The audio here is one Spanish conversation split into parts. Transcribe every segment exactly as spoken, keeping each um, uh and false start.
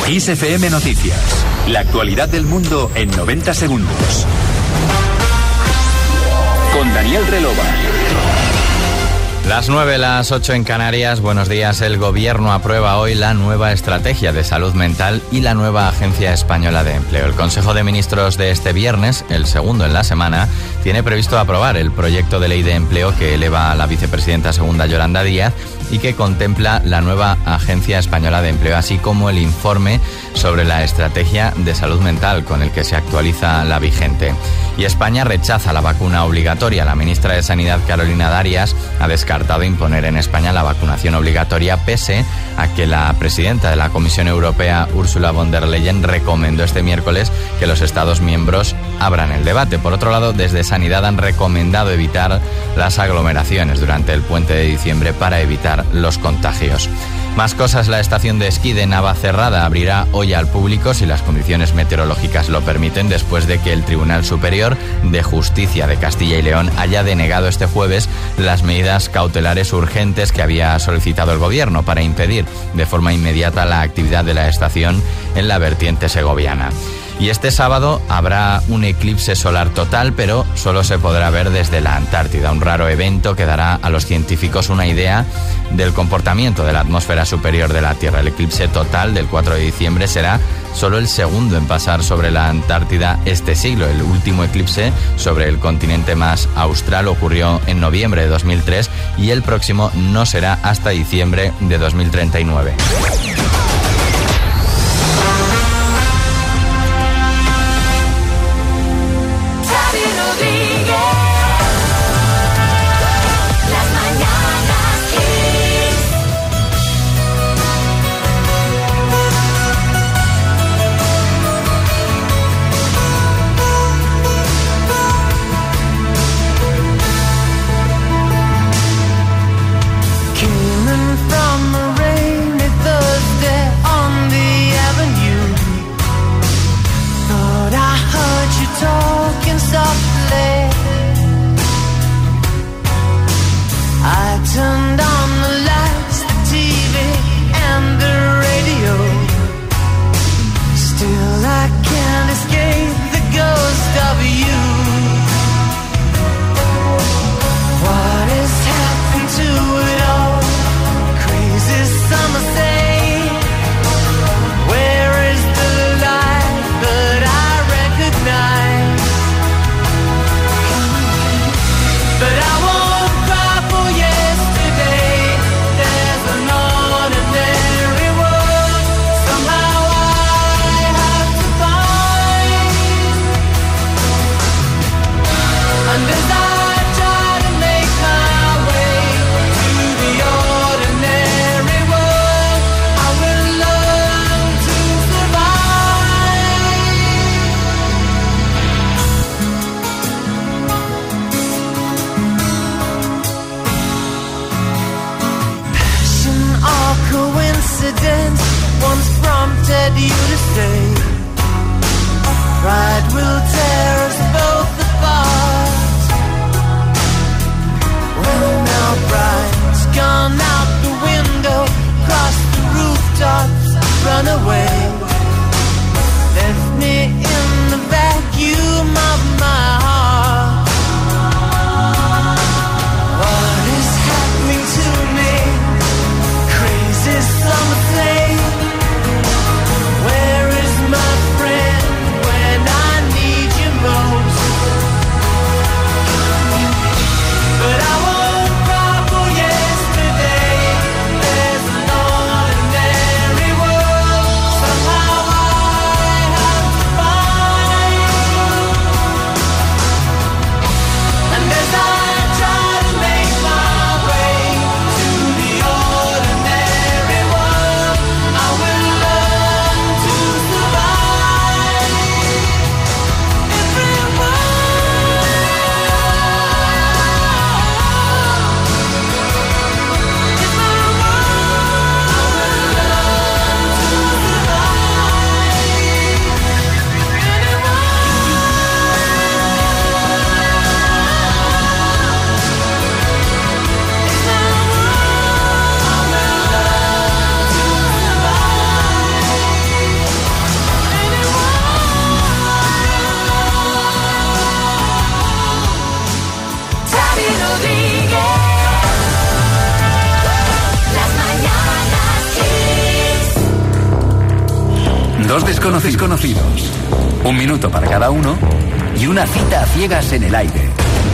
Kiss F M Noticias. La actualidad del mundo en noventa segundos. Con Daniel Relova. Las nueve, las ocho en Canarias. Buenos días. El Gobierno aprueba hoy la nueva estrategia de salud mental y la nueva Agencia Española de Empleo. El Consejo de Ministros de este viernes, el segundo en la semana, tiene previsto aprobar el proyecto de ley de empleo que eleva a la vicepresidenta segunda Yolanda Díaz y que contempla la nueva Agencia Española de Empleo, así como el informe sobre la estrategia de salud mental con el que se actualiza la vigente. Y España rechaza la vacuna obligatoria. La ministra de Sanidad, Carolina Darias, ha descartado imponer en España la vacunación obligatoria, pese a que la presidenta de la Comisión Europea, Ursula von der Leyen, recomendó este miércoles que los Estados miembros abran el debate. Por otro lado, desde Sanidad han recomendado evitar las aglomeraciones durante el puente de diciembre para evitar los contagios. Más cosas. La estación de esquí de Navacerrada abrirá hoy al público si las condiciones meteorológicas lo permiten, después de que el Tribunal Superior de Justicia de Castilla y León haya denegado este jueves las medidas cautelares urgentes que había solicitado el Gobierno para impedir de forma inmediata la actividad de la estación en la vertiente segoviana. Y este sábado habrá un eclipse solar total, pero solo se podrá ver desde la Antártida, un raro evento que dará a los científicos una idea del comportamiento de la atmósfera superior de la Tierra. El eclipse total del cuatro de diciembre será solo el segundo en pasar sobre la Antártida este siglo. El último eclipse sobre el continente más austral ocurrió en noviembre de dos mil tres y el próximo no será hasta diciembre de dos mil treinta y nueve. From a rainy Thursday Dos desconocidos conocidos, un minuto para cada uno y una cita a ciegas en el aire.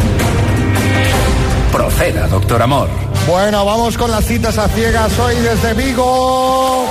Proceda, doctor Amor. Bueno, vamos con las citas a ciegas hoy desde Vigo.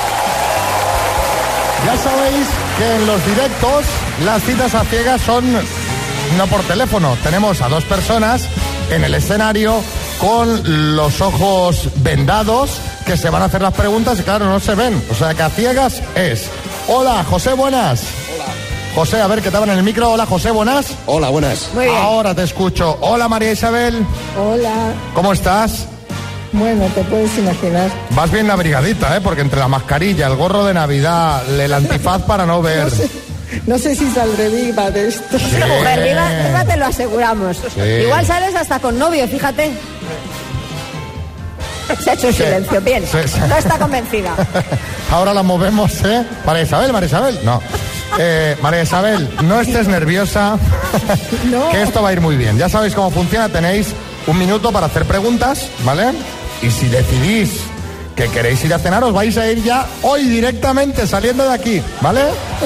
Ya sabéis que en los directos las citas a ciegas son no por teléfono. Tenemos a dos personas en el escenario con los ojos vendados que se van a hacer las preguntas y claro, no se ven. O sea que a ciegas es... Hola, José, buenas. Hola. José, a ver, que estaban en el micro. Hola, José, buenas. Hola, buenas. Muy bien. Ahora te escucho. Hola, María Isabel. Hola. ¿Cómo estás? Bueno, te puedes imaginar. Vas bien abrigadita, ¿eh? Porque entre la mascarilla, el gorro de Navidad, el antifaz para no ver... No sé, no sé si saldré viva de esto. Sí. Mujer, viva, viva te lo aseguramos. Sí. Igual sales hasta con novio, fíjate. Se ha hecho un Sí. silencio, bien. Sí, sí. No está convencida. Ahora la movemos, ¿eh? María Isabel, María Isabel, no. Eh, María Isabel, no estés nerviosa, No. que esto va a ir muy bien. Ya sabéis cómo funciona, tenéis un minuto para hacer preguntas, ¿vale? Y si decidís que queréis ir a cenar, os vais a ir ya hoy directamente saliendo de aquí, ¿vale?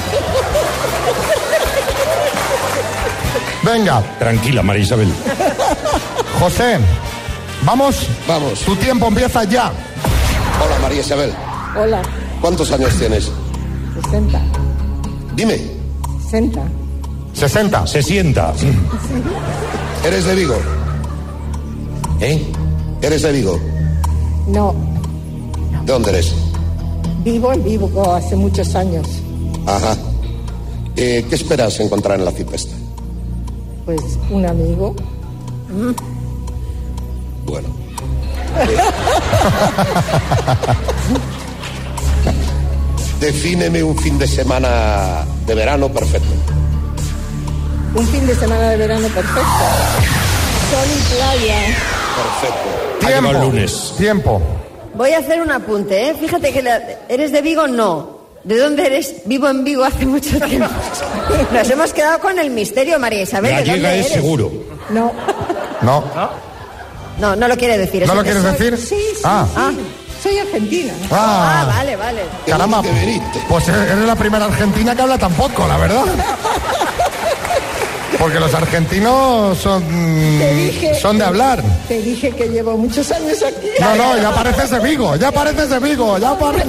Venga, Tranquila, María Isabel. José, ¿vamos? Vamos. Tu tiempo empieza ya. Hola, María Isabel. Hola, ¿Cuántos años tienes? sesenta. Dime. sesenta. sesenta. Se sienta. ¿Eres de Vigo? ¿Eh? ¿Eres de Vigo? No, ¿De dónde eres? vivo en Vigo hace muchos años. Ajá. Eh, ¿Qué esperas encontrar en la cita esta? Pues un amigo. Bueno. Defíneme un fin de semana de verano perfecto. Un fin de semana de verano perfecto. Sol y playa. Perfecto. Tiempo. Tiempo. Voy a hacer un apunte, ¿eh? Fíjate que la- eres de Vigo, no. ¿De dónde eres? Vivo en Vigo hace mucho tiempo. Nos hemos quedado con el misterio, María Isabel. ¿De dónde Gallega es eres? seguro. No, No. No, no lo quiere decir. ¿No eso lo que quieres soy- decir? sí, sí, Ah. sí. Ah. Soy argentina. Ah, Ah, vale, vale. caramba. ¿De dónde veniste? Pues eres la primera argentina que habla tan poco, la verdad. Porque los argentinos son, Te dije- son de hablar. Te dije que llevo muchos años aquí. No, no, ya pareces de Vigo, ya pareces de Vigo, ya pareces.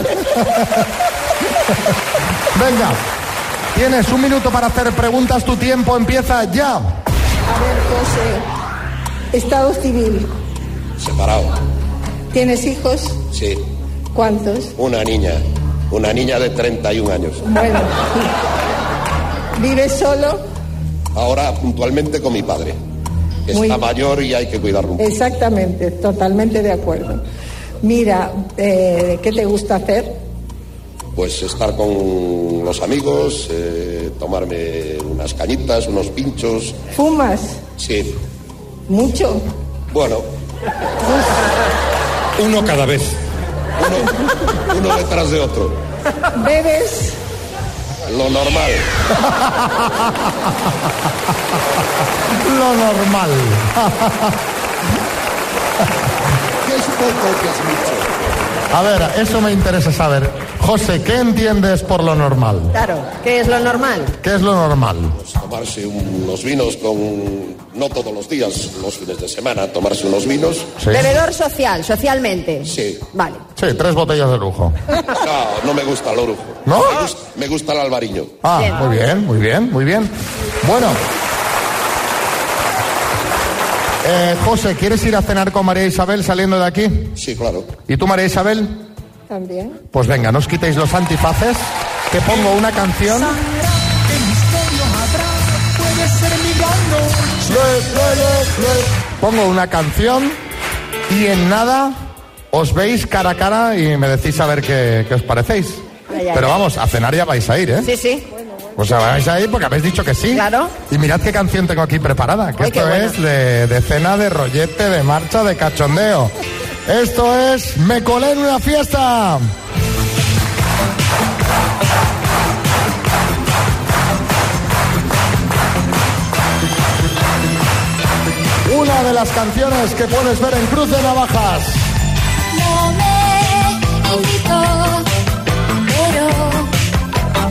Venga, tienes un minuto para hacer preguntas, tu tiempo empieza ya. A ver, José. Estado civil. Separado. ¿Tienes hijos? Sí. ¿Cuántos? Una niña. Una niña de treinta y un años. Bueno. ¿Vives solo? Ahora puntualmente con mi padre. Que Muy está bien. mayor y hay que cuidarlo un poco. Exactamente, totalmente de acuerdo. Mira, eh, ¿qué te gusta hacer? Pues estar con los amigos, eh, tomarme unas cañitas, unos pinchos. ¿Fumas? Sí. ¿Mucho? Bueno, Uno cada vez. uno, uno detrás de otro. ¿Bebes? Lo normal. Lo normal. ¿Qué es poco, qué es mucho? A ver, eso me interesa saber. José, ¿qué entiendes por lo normal? Claro, ¿qué es lo normal? ¿Qué es lo normal? Pues tomarse unos vinos con... No todos los días, los fines de semana, tomarse unos vinos. Sí. Bebedor social, socialmente. Sí. Vale. Sí, tres botellas de lujo. No, no me gusta el orujo. ¿No? Me gusta, me gusta el albariño. Ah, Bien. muy bien, muy bien, muy bien. Bueno. Eh, José, ¿quieres ir a cenar con María Isabel saliendo de aquí? Sí, claro. ¿Y tú, María Isabel? También. Pues venga, no os quitéis los antifaces, que pongo una canción. Pongo una canción y en nada os veis cara a cara y me decís a ver qué, qué os parecéis. Ay, ay, Pero ay. vamos, a cenar ya vais a ir, ¿eh? Sí, sí. O sea, vais a ir porque habéis dicho que sí. Claro. Y mirad qué canción tengo aquí preparada, que Ay, esto qué bueno. es de, de cena, de rollete, de marcha, de cachondeo. Esto es Me colé en una fiesta. Una de las canciones que puedes ver en Cruz de Navajas. No me invitó, pero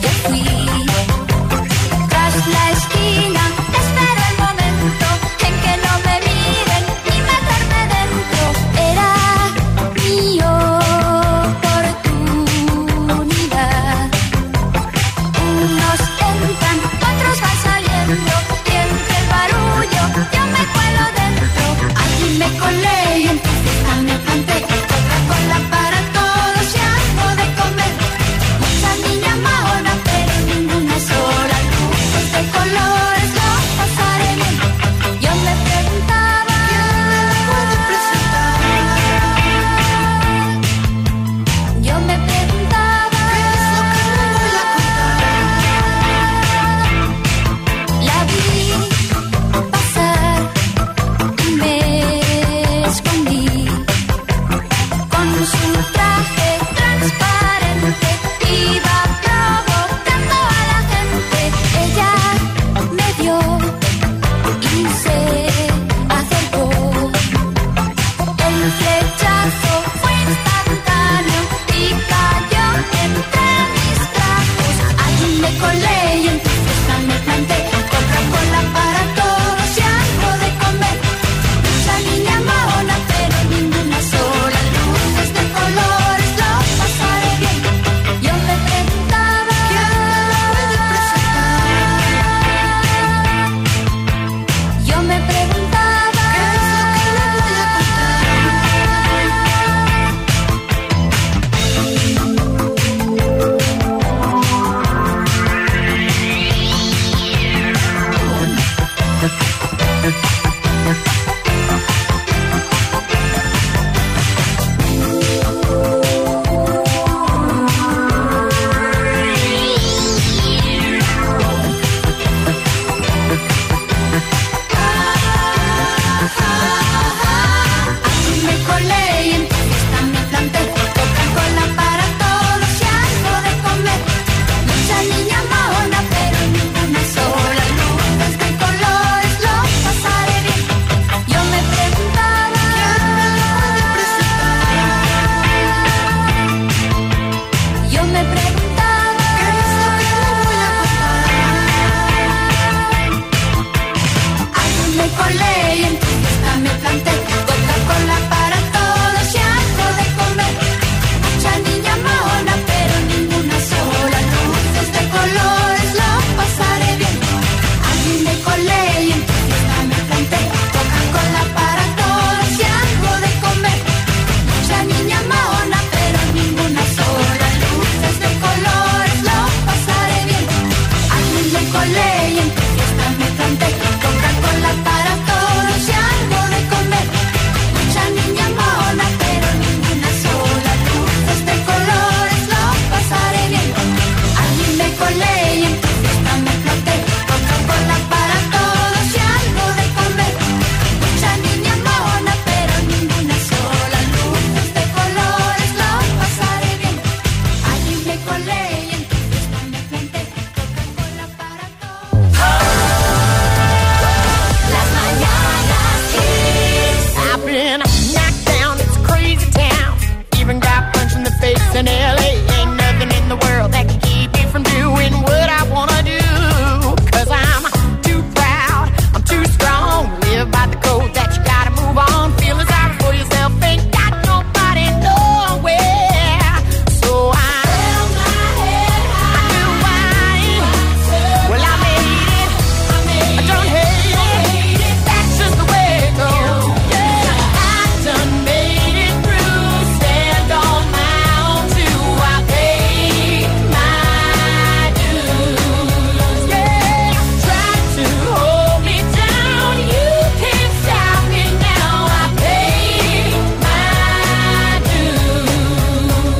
in L A. Ain't nothing in the world that can keep me from doing what I wanna do. Cause I'm too proud, I'm too strong. Live by the code that you gotta move on. Feeling sorry for yourself, ain't got nobody nowhere. So I held my head high. I knew I, well I made it, I don't hate it, that's just the way it goes. I done made it through, stand on my own too. I paid my dues, yeah. Try to hold me down, you can't stop me now. I paid my dues.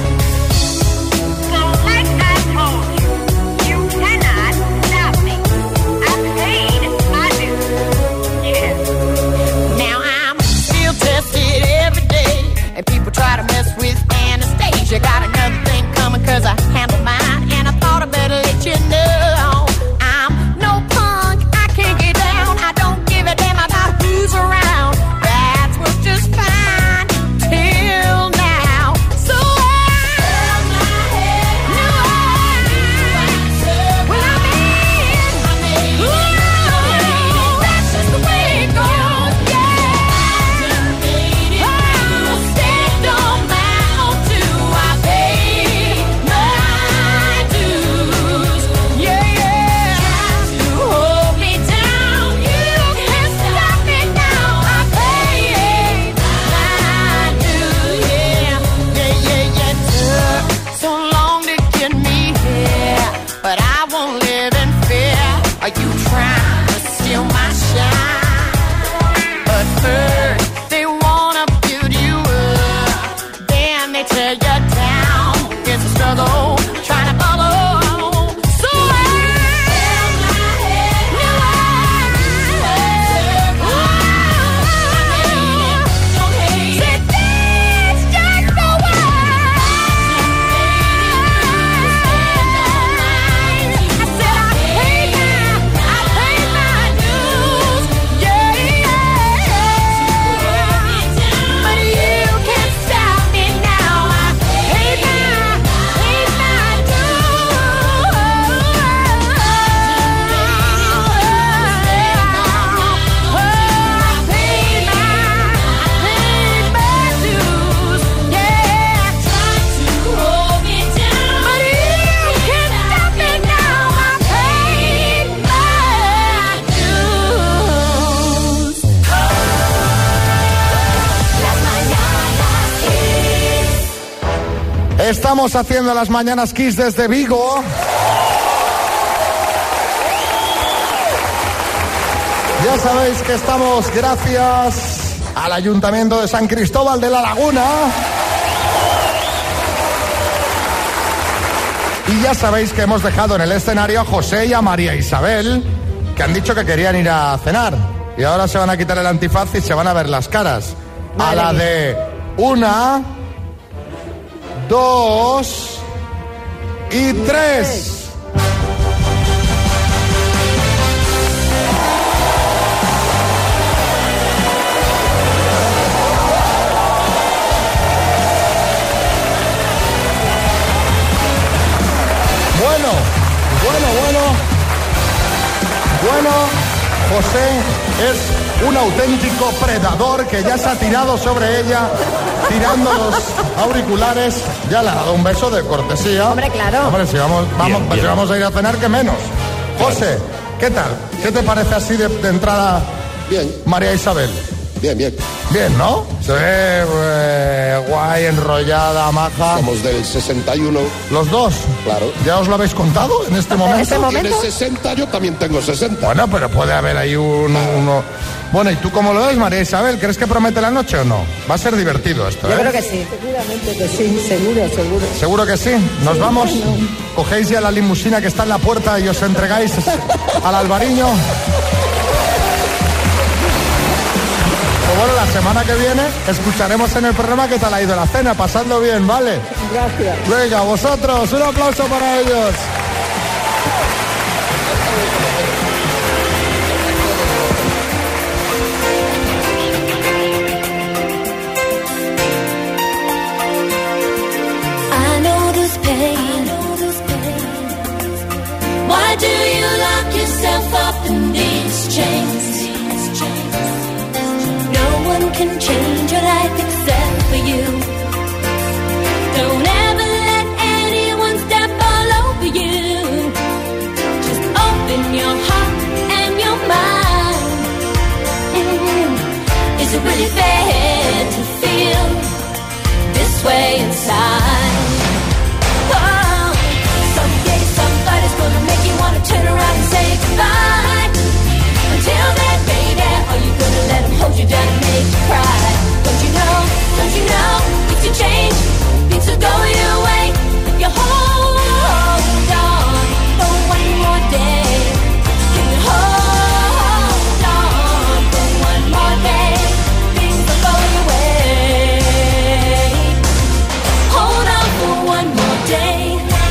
So like I told you, you cannot stop me. I paid my dues, yeah. Now I'm still tested every day, and people try to mess with Anastasia. Got another thing coming cause I handle mine, and I thought I better let you know. I'm no punk, I can't get down. I don't give a damn about who's around. That was just fine till now. So I held my head high. Well, I'm in. Ooh, that's just the way it goes, yeah. Oh, stand on my own too. I paid my dues, yeah, yeah. Try to hold me down, you can't stop me now. I paid my dues, yeah, yeah, yeah, yeah. Took so long to get me here, but I won't live in fear. Are you trying to steal my shine? But first they wanna build you up, then they tear you down. It's a struggle trying to follow. So I held my head high. Don't hate it, that's just the way. I said I paid my, I paid my dues, yeah, yeah. But you can't stop me now. I paid my, paid my dues. Oh, I paid my, I paid my dues, yeah. Try to hold me down, but you can't stop me now. I paid my dues. Las mañanas Kiss. Estamos haciendo las mañanas Kiss desde Vigo. Ya sabéis que estamos gracias al Ayuntamiento de San Cristóbal de la Laguna. Y ya sabéis que hemos dejado en el escenario a José y a María Isabel, que han dicho que querían ir a cenar. Y ahora se van a quitar el antifaz y se van a ver las caras. A la de una, dos y tres. Bueno, bueno, bueno. Bueno, José es un auténtico predador que ya se ha tirado sobre ella, tirando los auriculares. Ya le ha dado un beso de cortesía. Hombre, claro. Hombre, si vamos, vamos, Bien, pues si bien. vamos a ir a cenar, que menos. José, ¿qué tal? ¿Qué te parece así de, de entrada, Bien, María Isabel? bien, bien. Bien, ¿no? Se ve eh, guay, enrollada, maja. Somos del sesenta y uno, Los dos. claro. ¿Ya os lo habéis contado en este momento? este momento? Tienes sesenta, yo también tengo sesenta. Bueno, pero puede haber ahí un, uno... Bueno, ¿y tú cómo lo ves, María Isabel? ¿Crees que promete la noche o no? Va a ser divertido esto, ¿eh? Yo creo que sí. Seguramente que sí, seguro, seguro. ¿Seguro que sí? ¿Nos vamos? ¿Cogéis ya la limusina que está en la puerta y os entregáis al albariño? Pues bueno, la semana que viene escucharemos en el programa qué tal ha ido la cena. Pasadlo bien, ¿vale? Gracias. Venga, vosotros, un aplauso para ellos. do you lock yourself up in these chains? No one can change your life except for you. Don't ever let anyone step all over you. Just open your heart and your mind. Mm-hmm. Is it really fair to feel this way inside? Oh, someday somebody's gonna make you wanna turn around and say goodbye. Until then, baby, are you gonna let him hold you down and make you cry? Don't you know, don't you know, things will change, things will go your way. If you hold on for one more day, can you hold on for one more day? Things will go your way. Hold on for one more day.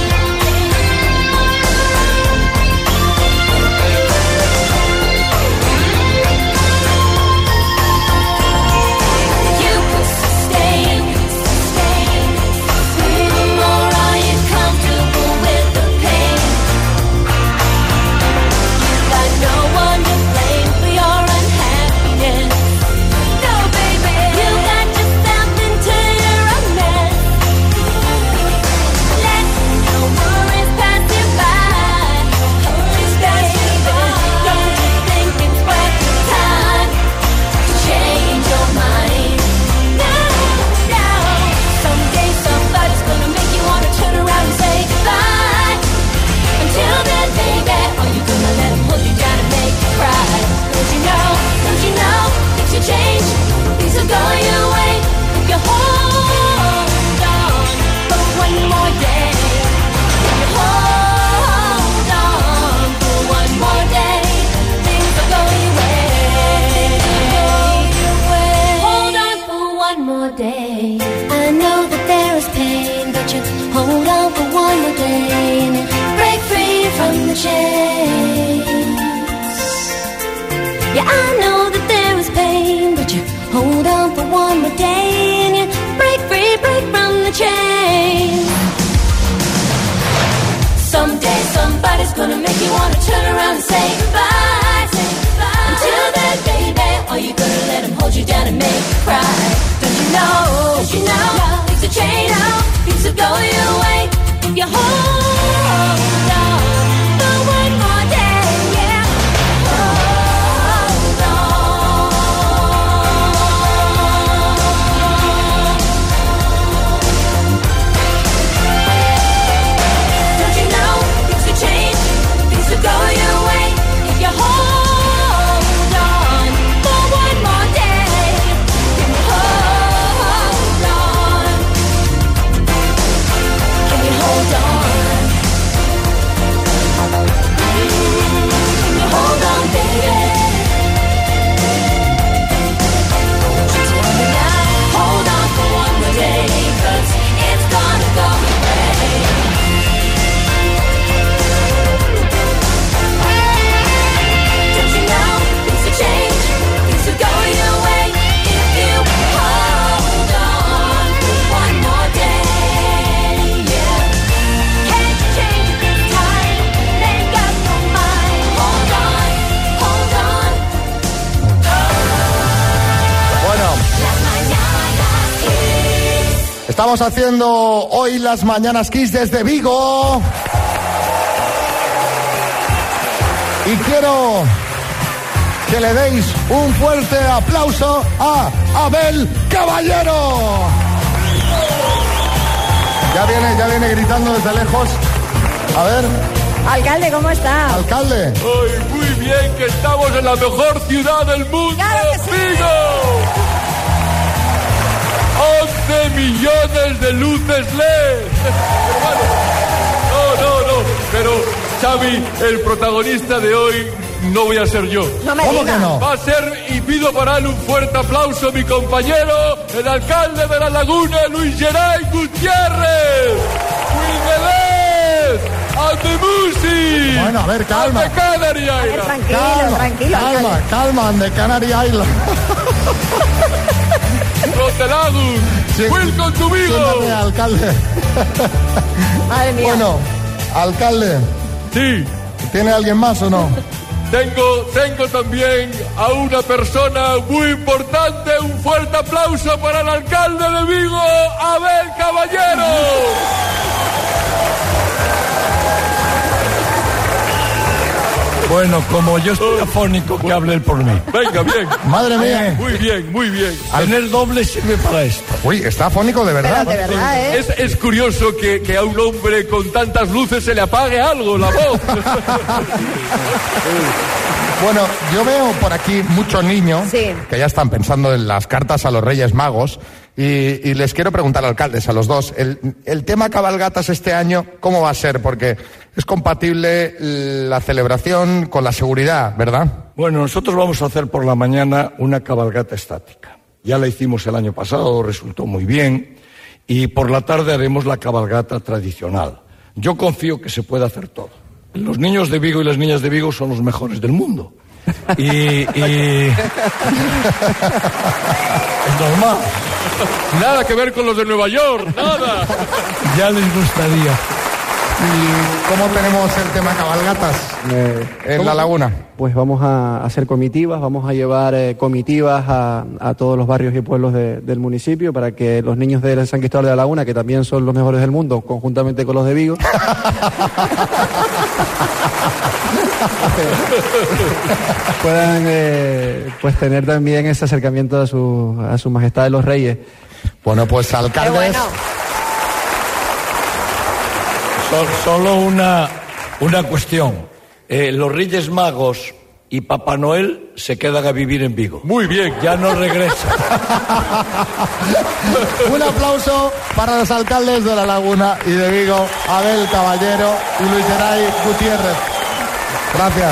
Estamos haciendo hoy las Mañanas Kiss desde Vigo. Y quiero que le deis un fuerte aplauso a Abel Caballero. Ya viene, ya viene gritando desde lejos. A ver. Alcalde, ¿cómo está? Alcalde. Ay, muy bien, que estamos en la mejor ciudad del mundo, ¡Claro que sí! Vigo. once millones de luces L E D. No, no, no. Pero, Xavi, el protagonista de hoy no voy a ser yo. No me ¿Cómo diga. que no? Va a ser, y pido para él un fuerte aplauso, mi compañero, el alcalde de La Laguna, Luis Geray Gutiérrez. ¡Cuídeles! ¡And the music! Bueno, a ver, calma. ¡And the Canary A ver, Island! tranquilo, Calma, tranquilo. calma, alcalde. calma, de Canary Island. ¡Rotelagus! Sí. ¡Welcome to Vigo! Siéntate, alcalde. Madre mía. Bueno, alcalde, Sí. ¿Tiene alguien más o no? Tengo, tengo también a una persona muy importante. Un fuerte aplauso para el alcalde de Vigo, Abel Caballero. Bueno, como yo estoy afónico, que hable él por mí. Venga, bien. Madre mía. Muy bien, muy bien. Tener doble sirve para esto. Uy, está afónico de verdad. Pero de verdad, ¿eh? Es, es curioso que, que a un hombre con tantas luces se le apague algo, la voz. Bueno, yo veo por aquí muchos niños Sí. que ya están pensando en las cartas a los Reyes Magos y, y les quiero preguntar, alcaldes, a los dos, el, el tema cabalgatas este año, ¿cómo va a ser? Porque es compatible la celebración con la seguridad, ¿verdad? Bueno, nosotros vamos a hacer por la mañana una cabalgata estática. Ya la hicimos el año pasado, resultó muy bien. Y por la tarde haremos la cabalgata tradicional. Yo confío que se puede hacer todo. Los niños de Vigo y las niñas de Vigo son los mejores del mundo. Y... y... es normal. Nada que ver con los de Nueva York, nada. Ya les gustaría. ¿Y cómo tenemos el tema cabalgatas Eh, en ¿cómo? la laguna? Pues vamos a hacer comitivas, vamos a llevar eh, comitivas a, a todos los barrios y pueblos de- del municipio para que los niños de San Cristóbal de la Laguna, que también son los mejores del mundo, conjuntamente con los de Vigo, puedan eh, pues tener también ese acercamiento a su, a su majestad de los reyes. Bueno, pues Qué alcaldes... bueno. So- solo una, una cuestión. Eh, los Reyes Magos y Papá Noel se quedan a vivir en Vigo. Muy bien. Ya no regresan. Un aplauso para los alcaldes de La Laguna y de Vigo, Abel Caballero y Luis Geray Gutiérrez. Gracias.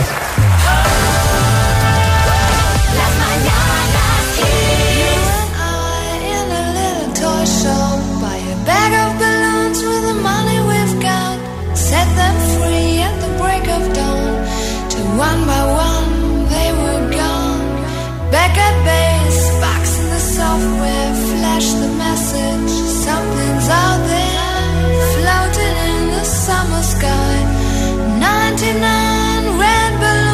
In a little toy shop, buy a bag of balloons with the money we've got. Set them free at the break of dawn. Till one by one they were gone. Back at base, box in the software, flash the message. Something's out there, floating in the summer sky. ninety-nine red balloons.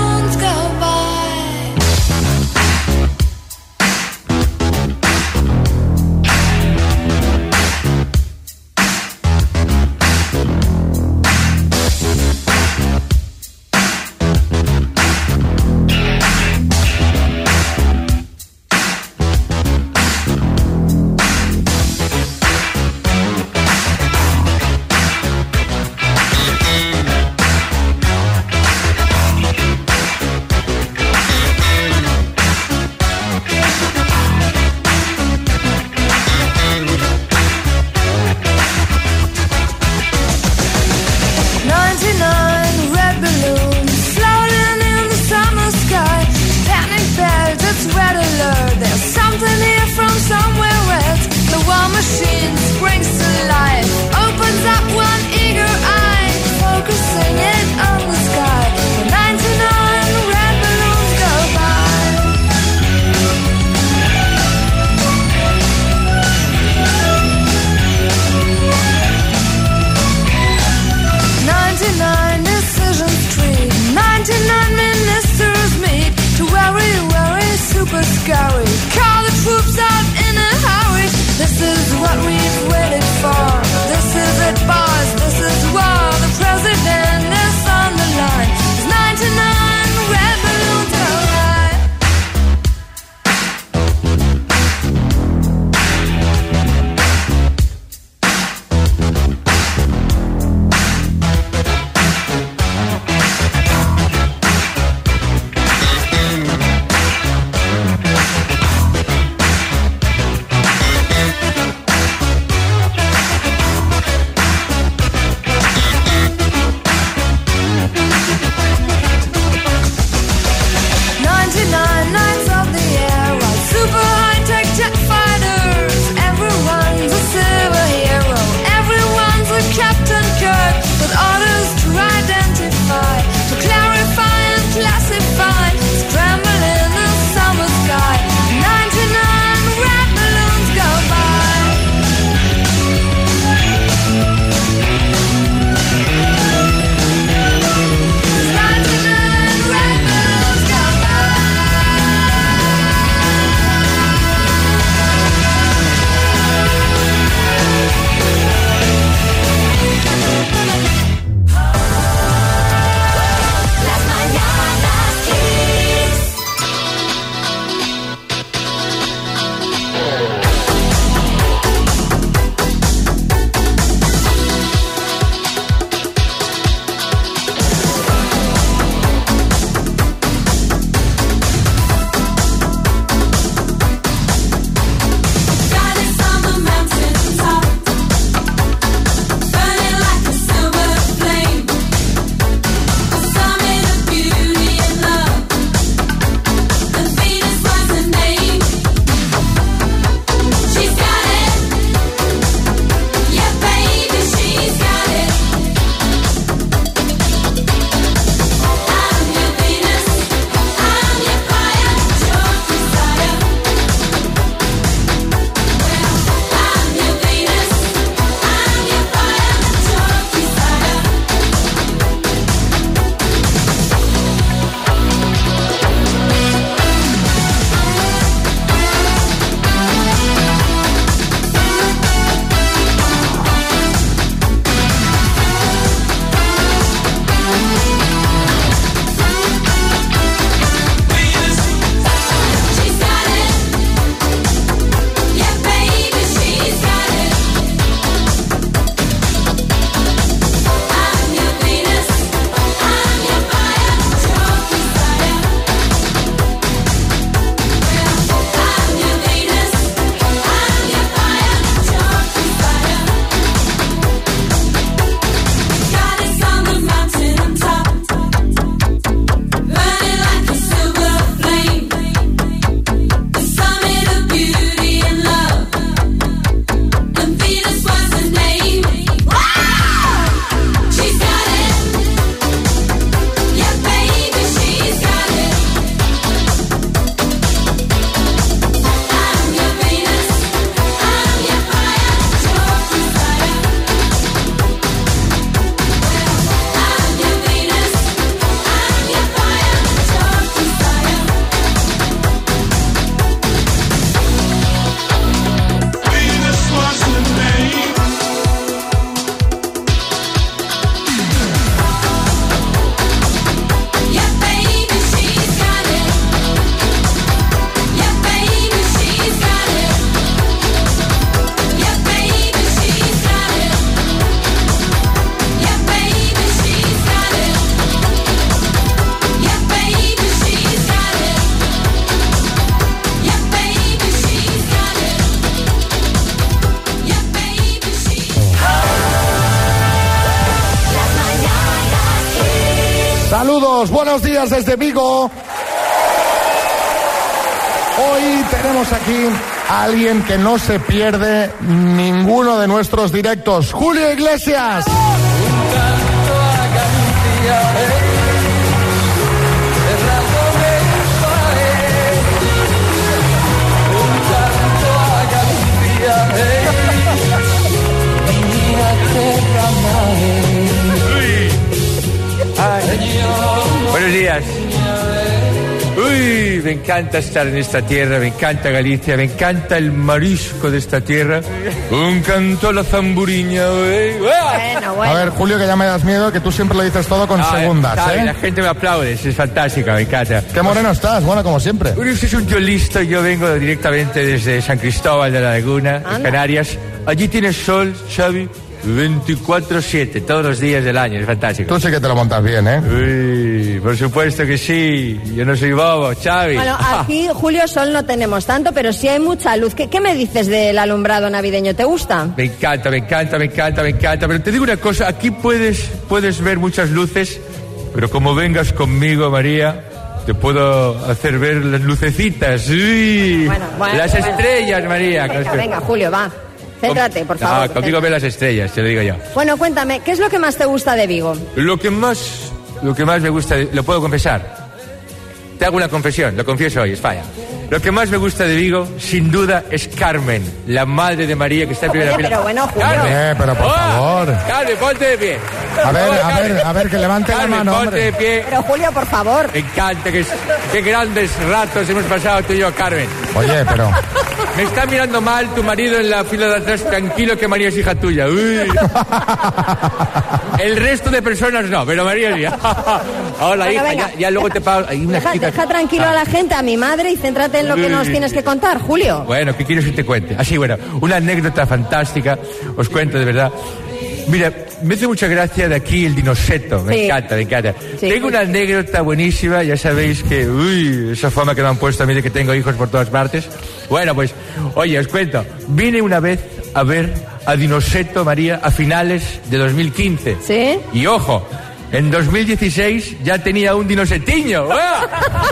Saludos, buenos días desde Vigo. Hoy tenemos aquí a alguien que no se pierde ninguno de nuestros directos. Julio Iglesias. Buenos días. Uy, me encanta estar en esta tierra, me encanta Galicia, me encanta el marisco de esta tierra. Un canto a la zamburiña, güey. Bueno, bueno. A ver, Julio, que ya me das miedo, que tú siempre lo dices todo con Ah, segundas, sabe, ¿eh? La gente me aplaude, es fantástico, me encanta. Qué moreno estás, bueno, como siempre. Uy, usted es un tío listo, yo vengo directamente desde San Cristóbal de la Laguna, Anda. en Canarias. Allí tienes sol, Xavi, veinticuatro siete, todos los días del año, es fantástico. Tú sí que te lo montas bien, ¿eh? Uy, por supuesto que sí, yo no soy bobo, Xavi. Bueno, aquí, Julio, sol no tenemos tanto, pero sí hay mucha luz. ¿Qué, qué me dices del alumbrado navideño? ¿Te gusta? Me encanta, me encanta, me encanta, me encanta. Pero te digo una cosa, aquí puedes, puedes ver muchas luces, pero como vengas conmigo, María, te puedo hacer ver las lucecitas. Uy, Bueno, bueno, las bueno. estrellas, María. Venga, venga, Julio, va. Céntrate, por favor. No, contigo ve las estrellas, te lo digo yo. Bueno, cuéntame, ¿qué es lo que más te gusta de Vigo? Lo que más, lo que más me gusta, de- lo puedo confesar. Te hago una confesión, lo confieso hoy, España. Lo que más me gusta de Vigo, sin duda, es Carmen, la madre de María que está en primera Oye, fila. pero bueno, Julio. Carmen, Eh, pero por ¡Hola! favor. Carmen, ponte de pie. A ver, Por favor, a ver, Carmen. a ver, que levante la Carmen, mano, ponte hombre. de pie. Pero, Julio, por favor. Me encanta, que, qué grandes ratos hemos pasado tú y yo, Carmen. Oye, pero... Me está mirando mal tu marido en la fila de atrás, tranquilo que María es hija tuya. Uy. El resto de personas no, pero María sí. Hola, Venga, hija, venga. ya, ya luego te pago. Hay una Deja, chica- deja tranquilo a la gente, a mi madre, y céntrate en lo que nos tienes que contar, Julio. Bueno, ¿qué quieres que te cuente? Así, bueno, una anécdota fantástica, os cuento de verdad. Mira, me hace mucha gracia de aquí el dinoseto, me Sí. encanta, me encanta. Sí. Tengo una anécdota buenísima, ya sabéis que, uy, esa fama que me han puesto a mí de que tengo hijos por todas partes. Bueno, pues, oye, os cuento, vine una vez a ver a Dinoseto, María, a finales de dos mil quince. ¿Sí? Y ojo, en dos mil dieciséis ya tenía un dinosetiño. ¡Uah!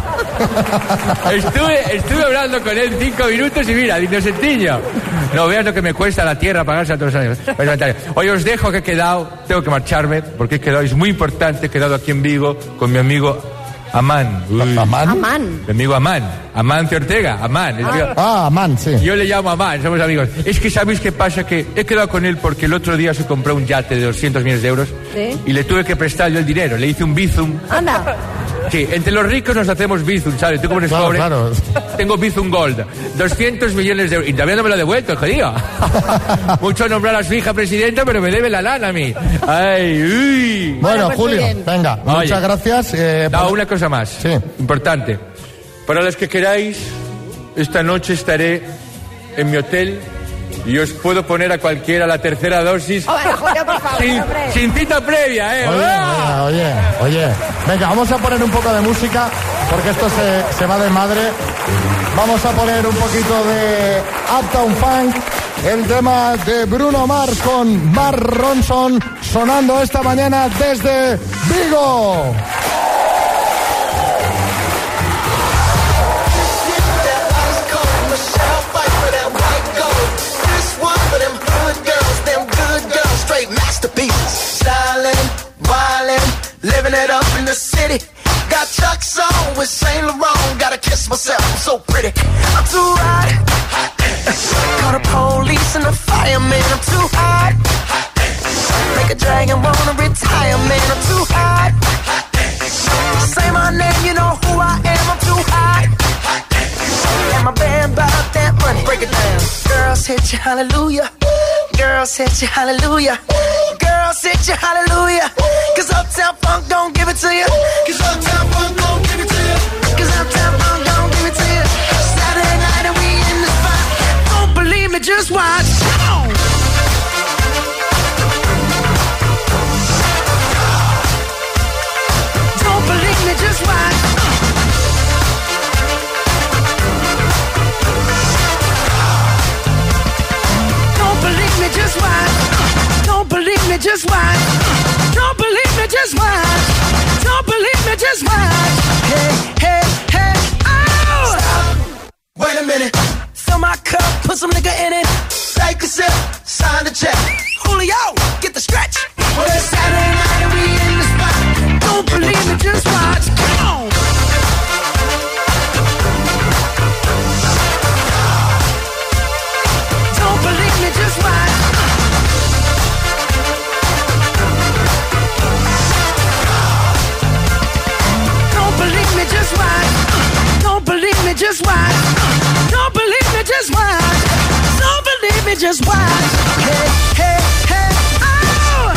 Estuve, estuve hablando con él cinco minutos y mira, dinosetiño. No veas lo que me cuesta la tierra pagarse a todos los años. Hoy os dejo que he quedado, tengo que marcharme, porque he quedado, es muy importante, he quedado aquí en Vigo con mi amigo Amán. Uy. ¿Amán? Amán. Mi amigo Amán. Amancio Ortega, Amán. Es mío. Ah, Amán, sí. Yo le llamo Amán, somos amigos. Es que ¿sabéis qué pasa? Que he quedado con él porque el otro día se compró un yate de doscientos millones de euros ¿Sí? y le tuve que prestar yo el dinero. Le hice un bizum. Anda. Sí, entre los ricos nos hacemos bizum, ¿sabes? Tú como eres Claro, pobre, claro. tengo bizum gold. doscientos millones de euros. Y todavía no me lo ha devuelto, jodido. Mucho nombrar a su hija presidenta, pero me debe la lana a mí. Ay, uy. Bueno, pues muy Julio, bien. venga, Oye. muchas gracias. eh, No, por- una cosa más. Sí. Importante. Para los que queráis, esta noche estaré en mi hotel y os puedo poner a cualquiera la tercera dosis Oh, bueno, Julio, por favor, sin, hombre. sin cita previa, ¿eh? Oye, ¡Ah! oye, oye, oye. Venga, vamos a poner un poco de música porque esto se, se va de madre. Vamos a poner un poquito de Uptown Funk, el tema de Bruno Mars con Mark Ronson sonando esta mañana desde Vigo. Living it up in the city. Got Chuck's on with Saint Laurent. Gotta kiss myself, I'm so pretty. I'm too hot. Call the police and the fireman. I'm too hot. Make a dragon wanna retire, man. I'm too hot. Say my name, you know who I am. I'm too hot. And my band bought that money. Break it down. Girls hit you, hallelujah. Girls hit you, hallelujah. Girls hit you, hallelujah. Cause Uptown Funk don't give it to you. Cause Uptown Funk don't give it to you. Cause Uptown Funk don't give it to you. Saturday night and we in the spot. Don't believe me, just watch. Don't believe me, just watch. Don't believe me, just watch. Don't believe me, just watch. Don't believe me, just watch. Don't believe just watch. Hey, hey, hey, oh! Stop. Wait a minute. Fill my cup, put some nigga in it. Take a sip, sign the check. Julio, get the stretch. Well, it's Saturday night and we in the spot. Don't believe me, just watch. Come on. Don't believe me, just watch. Don't believe me, just watch. Don't believe me, just watch. Don't believe me, just watch. Don't believe me, just watch. Hey, hey, hey, oh!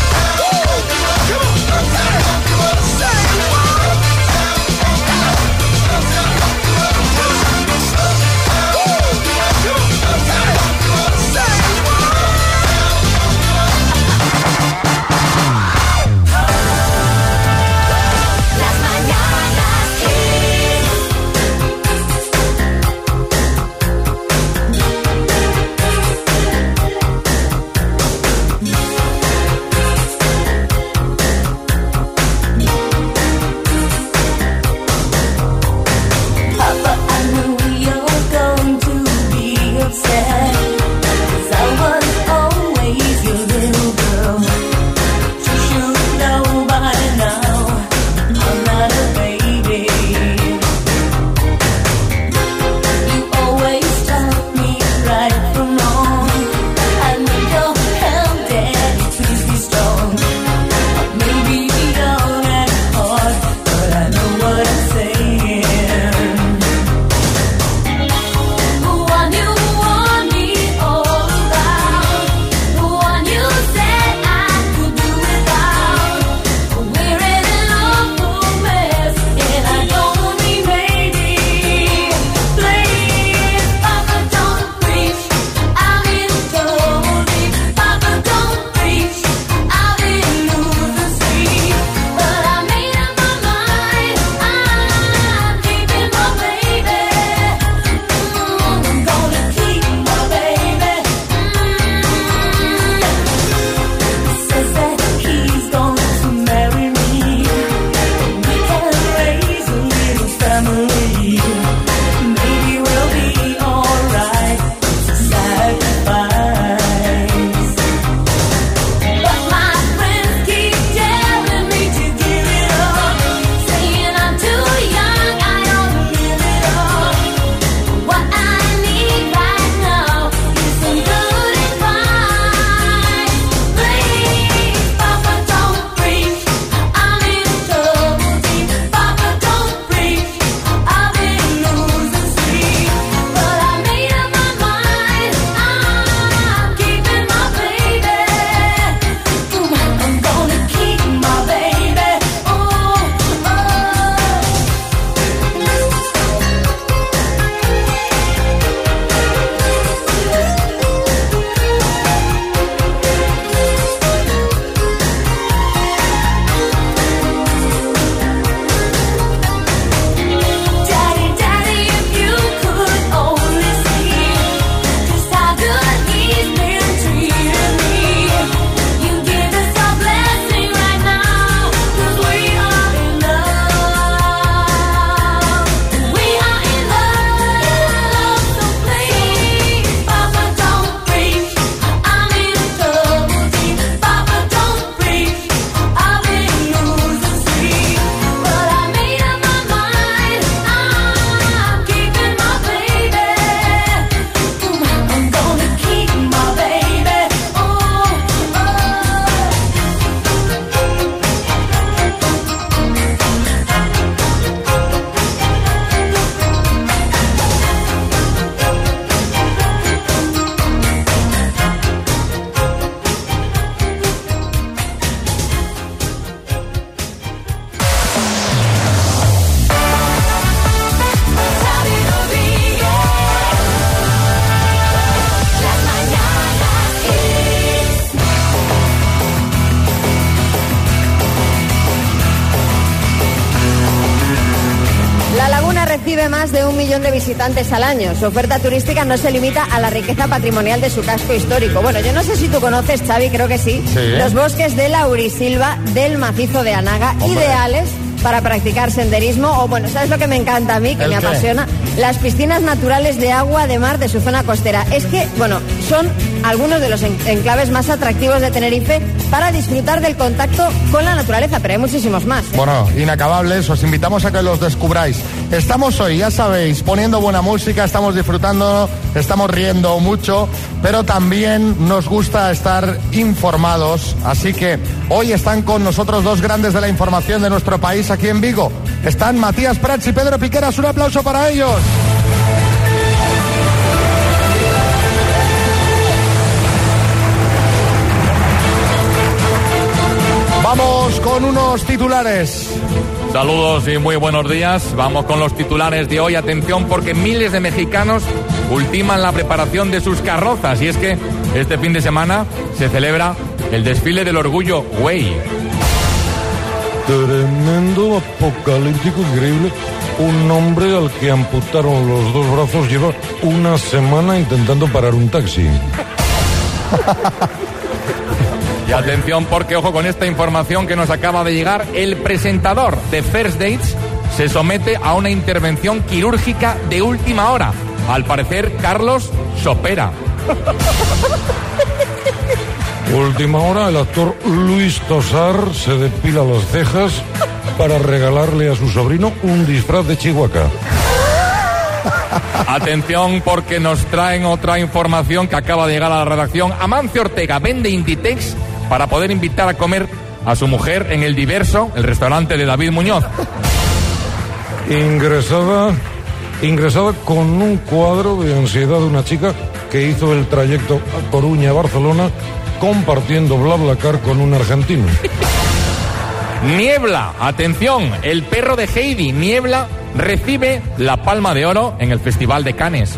recibe más de un millón de visitantes al año. Su oferta turística no se limita a la riqueza patrimonial de su casco histórico. Bueno, yo no sé si tú conoces, Xavi, creo que sí, sí. los bosques de Laurisilva del macizo de Anaga, Hombre. ideales para practicar senderismo. O bueno, ¿sabes lo que me encanta a mí, que ¿El me qué? apasiona? Las piscinas naturales de agua de mar de su zona costera. Es que, bueno, son algunos de los en- enclaves más atractivos de Tenerife para disfrutar del contacto con la naturaleza, pero hay muchísimos más. ¿eh? Bueno, inacabables, os invitamos a que los descubráis. Estamos hoy, ya sabéis, poniendo buena música, estamos disfrutando, estamos riendo mucho, pero también nos gusta estar informados, así que hoy están con nosotros dos grandes de la información de nuestro país aquí en Vigo. Están Matías Prats y Pedro Piqueras, un aplauso para ellos. Vamos con unos titulares. Saludos y muy buenos días. Vamos con los titulares de hoy. Atención, porque miles de mexicanos ultiman la preparación de sus carrozas. Y es que este fin de semana se celebra el desfile del orgullo Güey. Tremendo, apocalíptico, increíble. Un hombre al que amputaron los dos brazos lleva una semana intentando parar un taxi. Y atención, porque ojo con esta información que nos acaba de llegar. El presentador de First Dates se somete a una intervención quirúrgica de última hora. Al parecer, Carlos Sopera. Última hora, el actor Luis Tosar se depila las cejas para regalarle a su sobrino un disfraz de Chihuahua. Atención, porque nos traen otra información que acaba de llegar a la redacción. Amancio Ortega vende Inditex para poder invitar a comer a su mujer en El Diverso, el restaurante de David Muñoz. Ingresada, ingresada con un cuadro de ansiedad de una chica que hizo el trayecto a Coruña-Barcelona compartiendo BlaBlaCar con un argentino. Niebla, atención, el perro de Heidi, Niebla, recibe la Palma de Oro en el Festival de Cannes.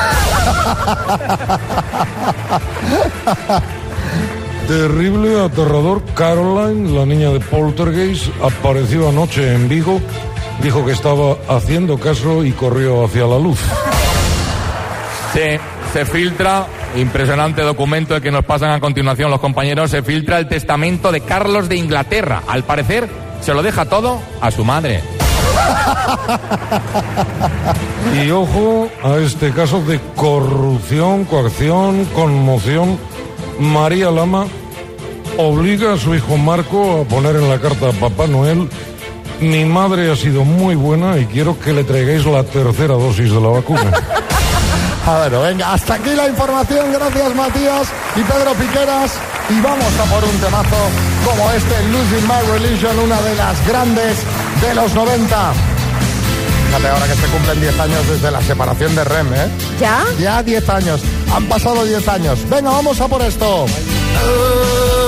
Terrible, aterrador. Caroline, la niña de Poltergeist, apareció anoche en Vigo, dijo que estaba haciendo caso y corrió hacia la luz. Se, se filtra, impresionante documento el que nos pasan a continuación los compañeros, se filtra el testamento de Carlos de Inglaterra. Al parecer, se lo deja todo a su madre. Y ojo a este caso de corrupción, coacción, conmoción. María Lama obliga a su hijo Marco a poner en la carta a Papá Noel: mi madre ha sido muy buena y quiero que le traigáis la tercera dosis de la vacuna. A ver, venga, hasta aquí la información. Gracias, Matías y Pedro Piqueras. Y vamos a por un temazo como este, Losing My Religion, una de las grandes de los noventa. Fíjate, ahora que se cumplen diez años desde la separación de R E M, ¿eh? ¿Ya? Ya diez años. Han pasado diez años. Venga, vamos a por esto. Uh...